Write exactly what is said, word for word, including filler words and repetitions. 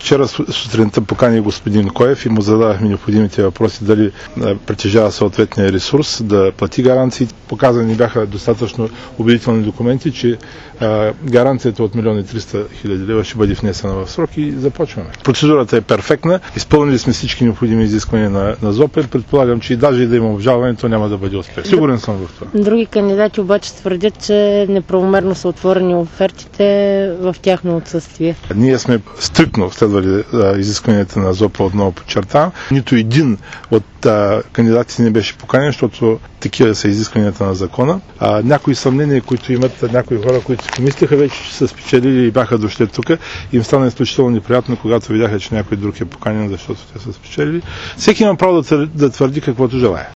Вчера сутринта покани господин Коев и му зададахме необходимите въпроси дали притежава съответния ресурс да плати гаранции. Показани бяха достатъчно убедителни документи, че а, гаранцията от милион и триста хиляди лева ще бъде внесена в срок и започваме. Процедурата е перфектна, изпълнили сме всички необходими изисквания на, на ЗОП. Предполагам, че и даже и да има обжалване, то няма да бъде успех. Сигурен съм в това. Други кандидати обаче твърдят, че неправомерно са отворени офертите в тяхно отсъствие. Ние сме стриктно следвали а, изискванията на ЗОП, отново подчертавам. Нито един от а, кандидатите не беше поканен, защото такива са изискванията на закона. А, някои съмнения, които имат някои хора, които си помислиха вече, че са спечелили и бяха дошли тук, им стана изключително неприятно, когато видяха, че някой друг е поканен, защото те са спечелили. Всеки има право да, да твърди каквото желае.